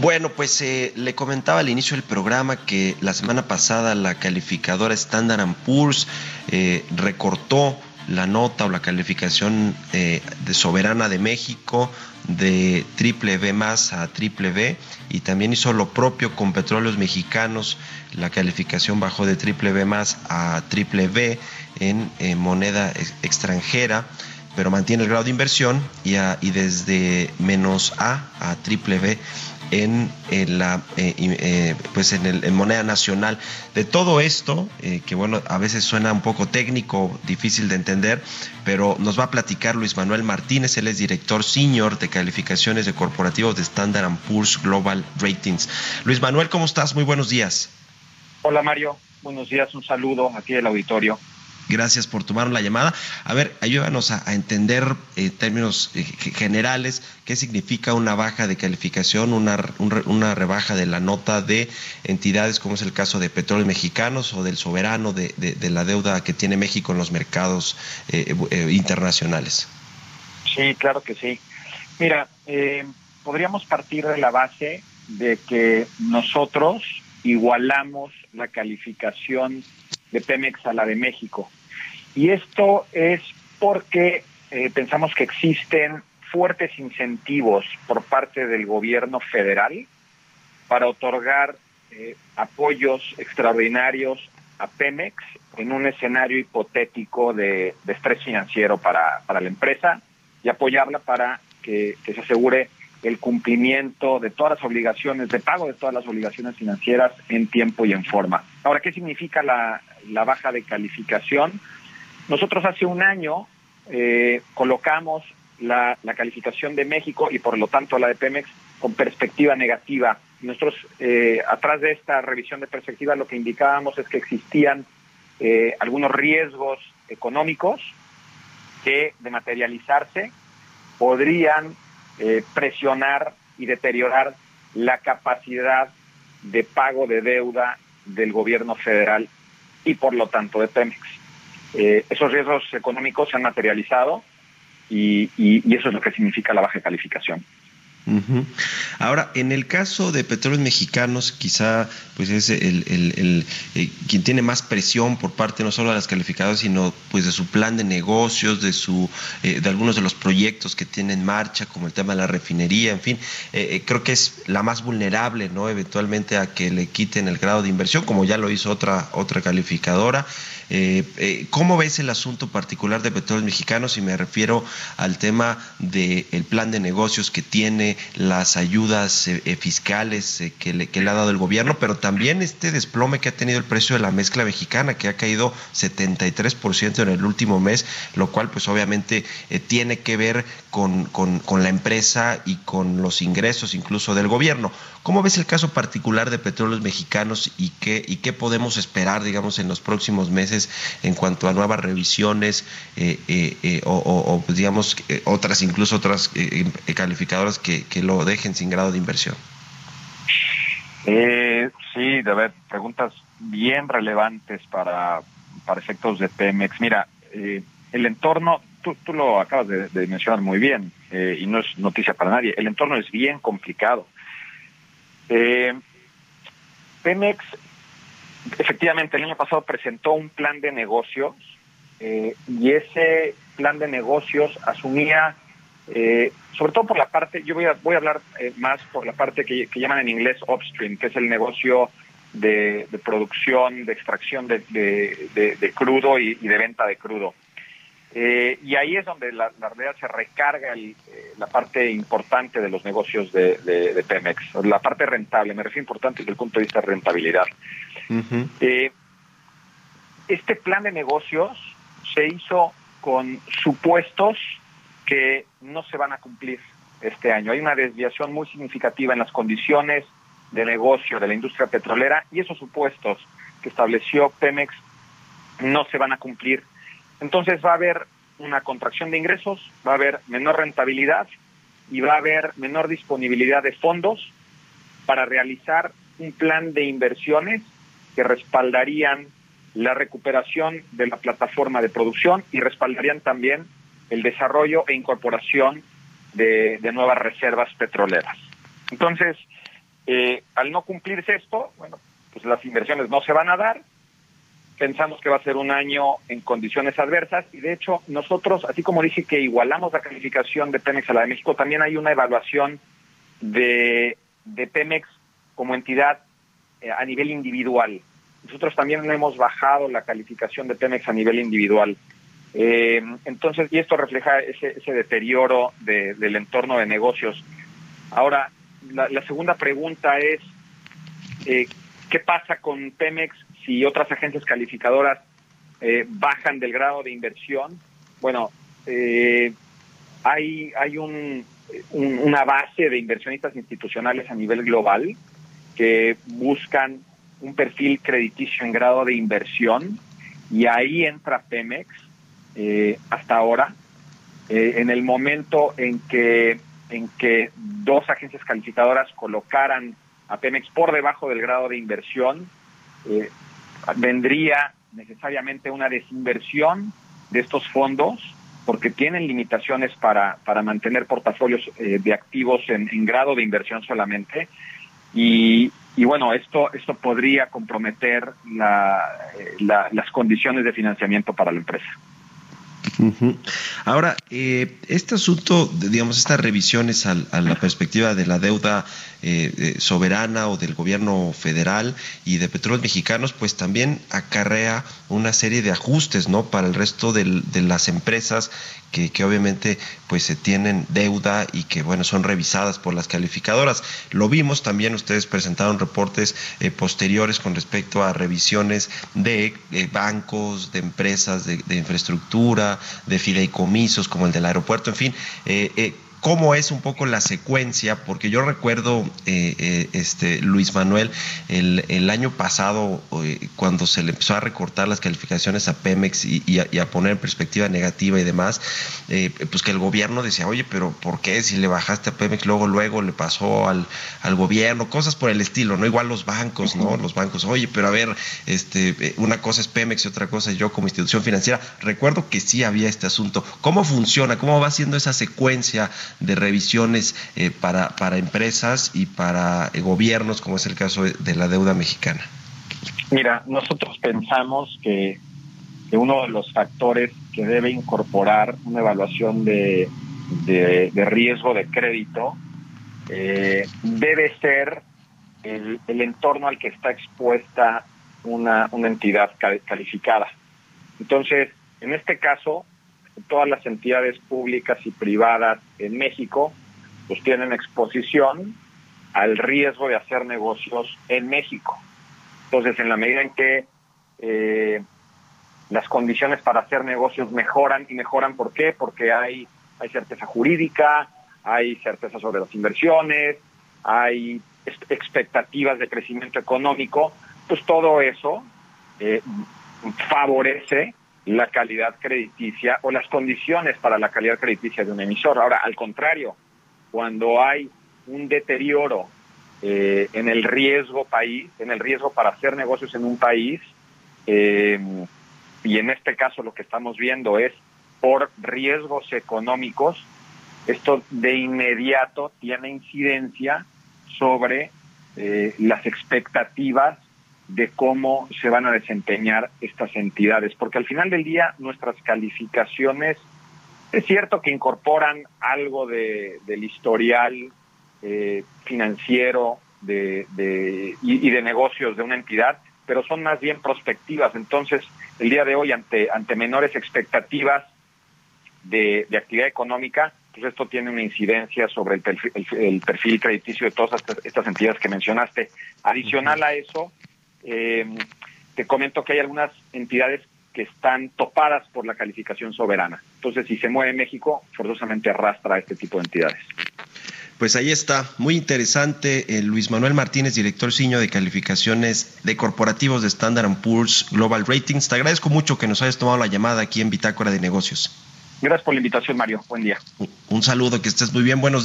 Bueno, pues le comentaba al inicio del programa que la semana pasada la calificadora Standard & Poor's recortó la nota o la calificación de soberana de México de triple B más a triple B, y también hizo lo propio con Petróleos Mexicanos. La calificación bajó de triple B más a triple B en moneda extranjera, pero mantiene el grado de inversión, y desde menos a triple B en moneda nacional. De todo esto, que bueno, a veces suena un poco técnico, difícil de entender, pero nos va a platicar Luis Manuel Martínez. Él es director senior de calificaciones de corporativos de Standard & Poor's Global Ratings. Luis Manuel, ¿cómo estás? Muy buenos días. Hola Mario, buenos días, un saludo aquí del auditorio. Gracias por tomar la llamada. A ver, ayúdanos a entender términos generales qué significa una baja de calificación, una rebaja de la nota de entidades como es el caso de Petróleos Mexicanos o del soberano de la deuda que tiene México en los mercados internacionales. Sí, claro que sí. Mira, podríamos partir de la base de que nosotros igualamos la calificación de Pemex a la de México. Y esto es porque pensamos que existen fuertes incentivos por parte del gobierno federal para otorgar apoyos extraordinarios a Pemex en un escenario hipotético de estrés financiero para la empresa, y apoyarla para que se asegure el cumplimiento de todas las obligaciones, de pago de todas las obligaciones financieras en tiempo y en forma. Ahora, ¿qué significa la baja de calificación? Nosotros hace un año colocamos la calificación de México y por lo tanto la de Pemex con perspectiva negativa. Nosotros, atrás de esta revisión de perspectiva, lo que indicábamos es que existían algunos riesgos económicos que, de materializarse, podrían presionar y deteriorar la capacidad de pago de deuda del gobierno federal y por lo tanto de Pemex. Esos riesgos económicos se han materializado y eso es lo que significa la baja calificación. Uh-huh. Ahora, en el caso de Petróleos Mexicanos, quizá pues es quien tiene más presión por parte no solo de las calificadoras, sino pues de su plan de negocios, de algunos de los proyectos que tiene en marcha, como el tema de la refinería, en fin, creo que es la más vulnerable, ¿no? Eventualmente a que le quiten el grado de inversión, como ya lo hizo otra calificadora. ¿Cómo ves el asunto particular de Petróleos Mexicanos? Y me refiero al tema del plan de negocios que tiene, las ayudas fiscales que le ha dado el gobierno, pero también este desplome que ha tenido el precio de la mezcla mexicana, que ha caído 73% en el último mes, lo cual pues obviamente tiene que ver con la empresa y con los ingresos incluso del gobierno. ¿Cómo ves el caso particular de Petróleos Mexicanos y qué podemos esperar, digamos, en los próximos meses en cuanto a nuevas revisiones o pues, digamos, otras calificadoras que lo dejen sin grado de inversión? Sí, de ver, preguntas bien relevantes para efectos de Pemex. Mira, el entorno, tú lo acabas de mencionar muy bien, y no es noticia para nadie, el entorno es bien complicado. Pemex efectivamente el año pasado presentó un plan de negocios y ese plan de negocios asumía, sobre todo por la parte, yo voy a hablar más por la parte que llaman en inglés upstream, que es el negocio de producción, de extracción de crudo y de venta de crudo. Y ahí es donde la realidad se recarga la parte importante de los negocios de Pemex, la parte rentable, me refiero importante desde el punto de vista de rentabilidad. Uh-huh. Este plan de negocios se hizo con supuestos que no se van a cumplir este año. Hay una desviación muy significativa en las condiciones de negocio de la industria petrolera y esos supuestos que estableció Pemex no se van a cumplir. Entonces va a haber una contracción de ingresos, va a haber menor rentabilidad y va a haber menor disponibilidad de fondos para realizar un plan de inversiones que respaldarían la recuperación de la plataforma de producción y respaldarían también el desarrollo e incorporación de nuevas reservas petroleras. Entonces, Al no cumplirse esto, bueno, pues las inversiones no se van a dar. Pensamos que va a ser un año en condiciones adversas y de hecho nosotros, así como dije que igualamos la calificación de Pemex a la de México, también hay una evaluación de Pemex como entidad a nivel individual. Nosotros también hemos bajado la calificación de Pemex a nivel individual. Entonces, y esto refleja ese deterioro del entorno de negocios. Ahora, la segunda pregunta es, ¿qué pasa con Pemex si otras agencias calificadoras bajan del grado de inversión? Bueno, hay una base de inversionistas institucionales a nivel global que buscan un perfil crediticio en grado de inversión y ahí entra Pemex hasta ahora. En el momento en que dos agencias calificadoras colocaran a Pemex por debajo del grado de inversión, vendría necesariamente una desinversión de estos fondos porque tienen limitaciones para mantener portafolios de activos en grado de inversión solamente y bueno, esto podría comprometer las condiciones de financiamiento para la empresa. Uh-huh. Ahora, este asunto, digamos, estas revisiones a la perspectiva de la deuda soberana o del gobierno federal y de Petróleos Mexicanos, pues también acarrea una serie de ajustes, ¿no?, para el resto de las empresas que obviamente pues se tienen deuda y que, bueno, son revisadas por las calificadoras. Lo vimos también, ustedes presentaron reportes posteriores con respecto a revisiones de bancos, de empresas de infraestructura, de fideicomisos como el del aeropuerto, en fin, ¿cómo es un poco la secuencia? Porque yo recuerdo, Luis Manuel, el año pasado, cuando se le empezó a recortar las calificaciones a Pemex y a poner en perspectiva negativa y demás, pues que el gobierno decía, oye, pero ¿por qué si le bajaste a Pemex luego le pasó al gobierno? Cosas por el estilo, ¿no? Igual los bancos, ¿no? Los bancos, oye, pero a ver, una cosa es Pemex y otra cosa es yo como institución financiera. Recuerdo que sí había este asunto. ¿Cómo funciona? ¿Cómo va siendo esa secuencia de revisiones para empresas y para gobiernos, como es el caso de la deuda mexicana? Mira, nosotros pensamos que uno de los factores que debe incorporar una evaluación de riesgo de crédito debe ser el entorno al que está expuesta una entidad calificada. Entonces, en este caso, todas las entidades públicas y privadas en México pues tienen exposición al riesgo de hacer negocios en México. Entonces, en la medida en que las condiciones para hacer negocios mejoran, ¿por qué? Porque hay certeza jurídica, hay certeza sobre las inversiones, hay expectativas de crecimiento económico, pues todo eso favorece la calidad crediticia o las condiciones para la calidad crediticia de un emisor. Ahora, al contrario, cuando hay un deterioro en el riesgo para hacer negocios en un país, y en este caso lo que estamos viendo es por riesgos económicos, esto de inmediato tiene incidencia sobre las expectativas de cómo se van a desempeñar estas entidades, porque al final del día nuestras calificaciones es cierto que incorporan algo del historial financiero y de negocios de una entidad, pero son más bien prospectivas. Entonces, el día de hoy, ante menores expectativas de actividad económica, pues esto tiene una incidencia sobre el perfil crediticio de todas estas entidades que mencionaste. Adicional a eso, te comento que hay algunas entidades que están topadas por la calificación soberana. Entonces, si se mueve México, forzosamente arrastra a este tipo de entidades. Pues ahí está, muy interesante. Luis Manuel Martínez, director senior de calificaciones de corporativos de Standard & Poor's Global Ratings. Te agradezco mucho que nos hayas tomado la llamada aquí en Bitácora de Negocios. Gracias por la invitación, Mario. Buen día. Un saludo, que estés muy bien. Buenos días.